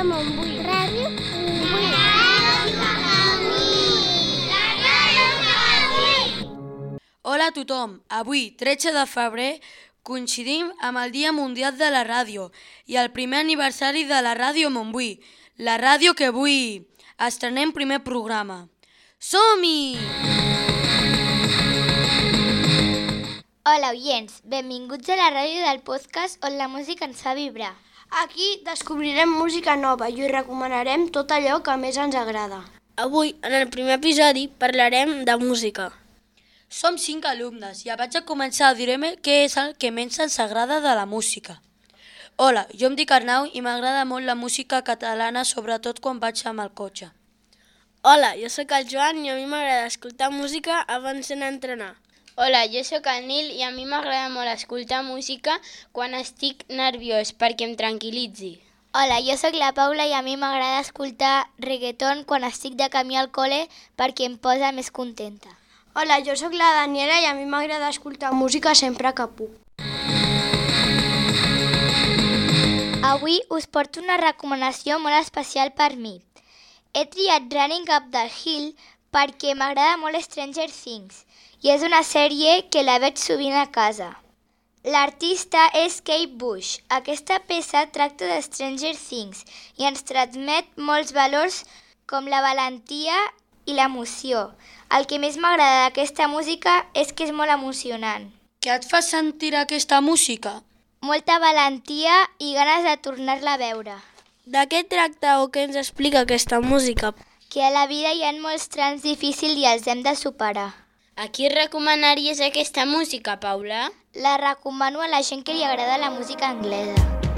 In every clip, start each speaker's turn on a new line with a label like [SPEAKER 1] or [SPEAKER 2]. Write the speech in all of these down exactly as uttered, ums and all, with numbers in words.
[SPEAKER 1] Ràdio Montbui. Ràdio Montbui. La ràdio Montbui.
[SPEAKER 2] Hola a tothom. Avui, tretze de febrer, coincidim amb el Dia Mundial de la Ràdio i el primer aniversari de la Ràdio Montbui, la ràdio que avui estrenem primer programa. Som-hi!
[SPEAKER 3] Hola, oients. Benvinguts a la ràdio del podcast on la música ens fa vibrar.
[SPEAKER 1] Aquí descobrirem música nova i us recomanarem tot allò que més ens agrada.
[SPEAKER 4] Avui, en el primer episodi, parlarem de música.
[SPEAKER 2] Som cinc alumnes i abans de començar direm què és el que més ens agrada de la música. Hola, jo em dic Arnau i m'agrada molt la música catalana, sobretot quan vaig amb el cotxe.
[SPEAKER 4] Hola, jo sóc el Joan i a mi m'agrada escoltar música abans d'anar a entrenar.
[SPEAKER 5] Hola, jo sóc el Nil i a mi m'agrada molt escoltar música quan estic nerviós perquè em tranquil·litzi.
[SPEAKER 3] Hola, jo sóc la Paula i a mi m'agrada escoltar reggaeton quan estic de camí al col·le perquè em posa més contenta.
[SPEAKER 1] Hola, jo sóc la Daniela i a mi m'agrada escoltar música sempre que puc.
[SPEAKER 3] Avui us porto una recomanació molt especial per mi. He triat Running Up the Hill perquè m'agrada molt Stranger Things i és una sèrie que la veig sovint a casa. L'artista és Kate Bush. Aquesta peça tracta de Stranger Things i ens transmet molts valors com la valentia i l'emoció. El que més m'agrada d'aquesta música és que és molt emocionant.
[SPEAKER 2] Què et fa sentir aquesta música?
[SPEAKER 3] Molta valentia i ganes de tornar-la a veure.
[SPEAKER 4] De què tracta o què ens explica aquesta música?
[SPEAKER 3] Que a la vida hi ha molts trams difícils i els hem de superar.
[SPEAKER 5] A qui recomanaries aquesta música, Paula?
[SPEAKER 3] La recomano a la gent que li agrada la música anglesa.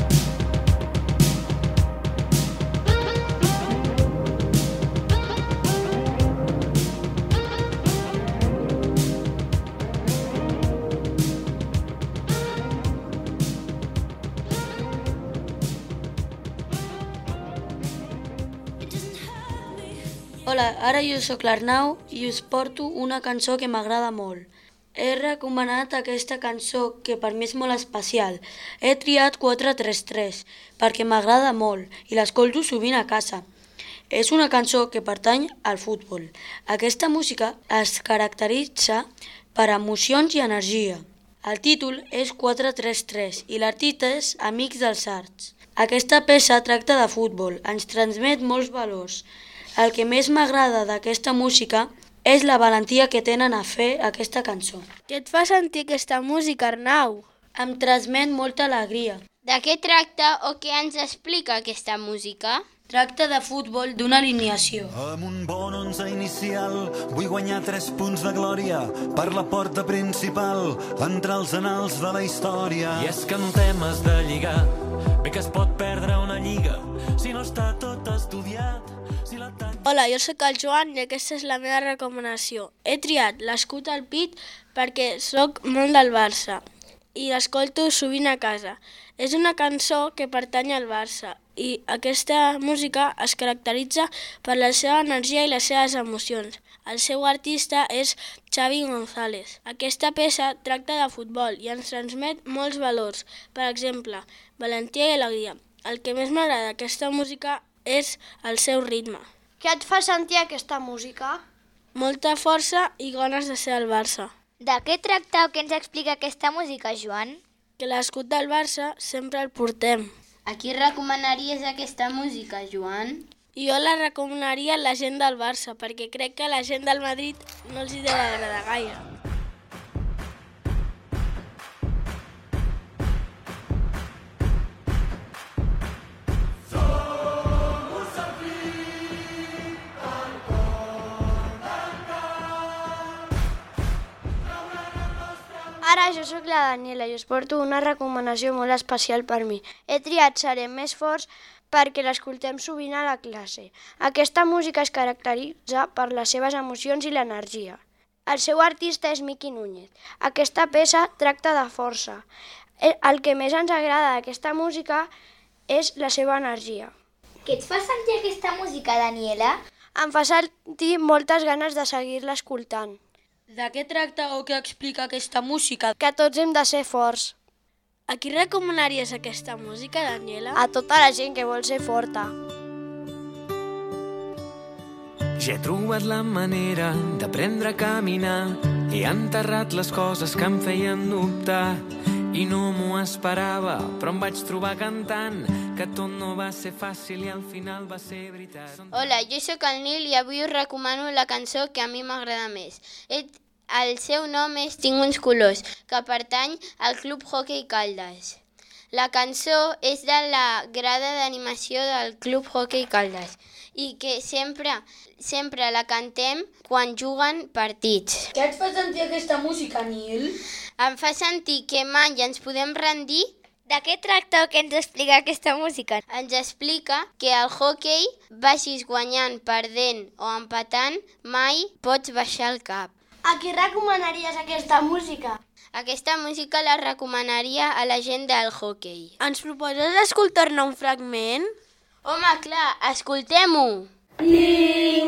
[SPEAKER 2] Hola, ara jo sóc l'Arnau i us porto una cançó que m'agrada molt. He recomanat aquesta cançó que per mi és molt especial. He triat quatre tres tres perquè m'agrada molt i l'escolto sovint a casa. És una cançó que pertany al futbol. Aquesta música es caracteritza per emocions i energia. El títol és quatre tres tres i l'artista és Amics dels Arts. Aquesta peça tracta de futbol, ens transmet molts valors. El que més m'agrada d'aquesta música és la valentia que tenen a fer aquesta cançó.
[SPEAKER 4] Què et fa sentir aquesta música, Arnau?
[SPEAKER 2] Em transmet molta alegria.
[SPEAKER 5] De què tracta o què ens explica aquesta música?
[SPEAKER 2] Tracta de futbol, d'una alineació.
[SPEAKER 6] Amb un bon onze inicial vull guanyar tres punts de glòria per la porta principal, entre els anals de la història.
[SPEAKER 7] I és que en temes de lligar, bé que es pot perdre una lliga si no està tot estudiat. Si la tan...
[SPEAKER 4] Hola, jo sóc el Joan i aquesta és la meva recomanació. He triat l'escut al pit perquè sóc molt del Barça i l'escolto sovint a casa. És una cançó que pertany al Barça i aquesta música es caracteritza per la seva energia i les seves emocions. El seu artista és Xavi González. Aquesta peça tracta de futbol i ens transmet molts valors, per exemple, valentia i alegria. El que més m'agrada d'aquesta música és el seu ritme.
[SPEAKER 1] Què et fa sentir aquesta música?
[SPEAKER 4] Molta força i ganes de ser al Barça.
[SPEAKER 3] De què tracta o què ens explica aquesta música, Joan?
[SPEAKER 4] Que l'escut del Barça sempre el portem.
[SPEAKER 5] A qui recomanaries aquesta música, Joan?
[SPEAKER 4] Jo la recomanaria a la gent del Barça, perquè crec que a la gent del Madrid no els hi deu agradar gaire.
[SPEAKER 1] Ara jo sóc la Daniela i us porto una recomanació molt especial per mi. He triat Serem més forts perquè l'escoltem sovint a la classe. Aquesta música es caracteritza per les seves emocions i l'energia. El seu artista és Miki Núñez. Aquesta peça tracta de força. El que més ens agrada d'aquesta música és la seva energia.
[SPEAKER 3] Què et fa sentir aquesta música, Daniela?
[SPEAKER 1] Em fa sentir moltes ganes de seguir-la escoltant.
[SPEAKER 2] De què tracta o què explica aquesta música?
[SPEAKER 1] Que tots hem de ser forts.
[SPEAKER 4] A qui recomanaries aquesta música, Daniela?
[SPEAKER 1] A tota la gent que vol ser forta.
[SPEAKER 8] Ja he trobat la manera d'aprendre a caminar. He enterrat les coses que em feien dubtar. I no m'ho esperava, però em vaig trobar cantant que tot no va ser fàcil i al final va ser veritat.
[SPEAKER 5] Hola, jo sóc el Nil i avui us recomano la cançó que a mi m'agrada més. El seu nom és Tinc uns colors, que pertany al Club Hockey Caldes. La cançó és de la grada d'animació del Club Hockey Caldes i que sempre, sempre la cantem quan juguen partits.
[SPEAKER 2] Què et fa sentir aquesta música, Nil?
[SPEAKER 5] Em fa sentir que mai ens podem rendir.
[SPEAKER 3] De què tracta o què ens explica aquesta música?
[SPEAKER 5] Ens explica que al hockey, vagis guanyant, perdent o empatant, mai pots baixar el cap.
[SPEAKER 1] A qui recomanaries aquesta música?
[SPEAKER 5] Aquesta música la recomanaria a la gent del hockey.
[SPEAKER 4] Ens proposes escoltar-ne un fragment?
[SPEAKER 5] Home, clar, escoltem-ho!
[SPEAKER 9] Tinc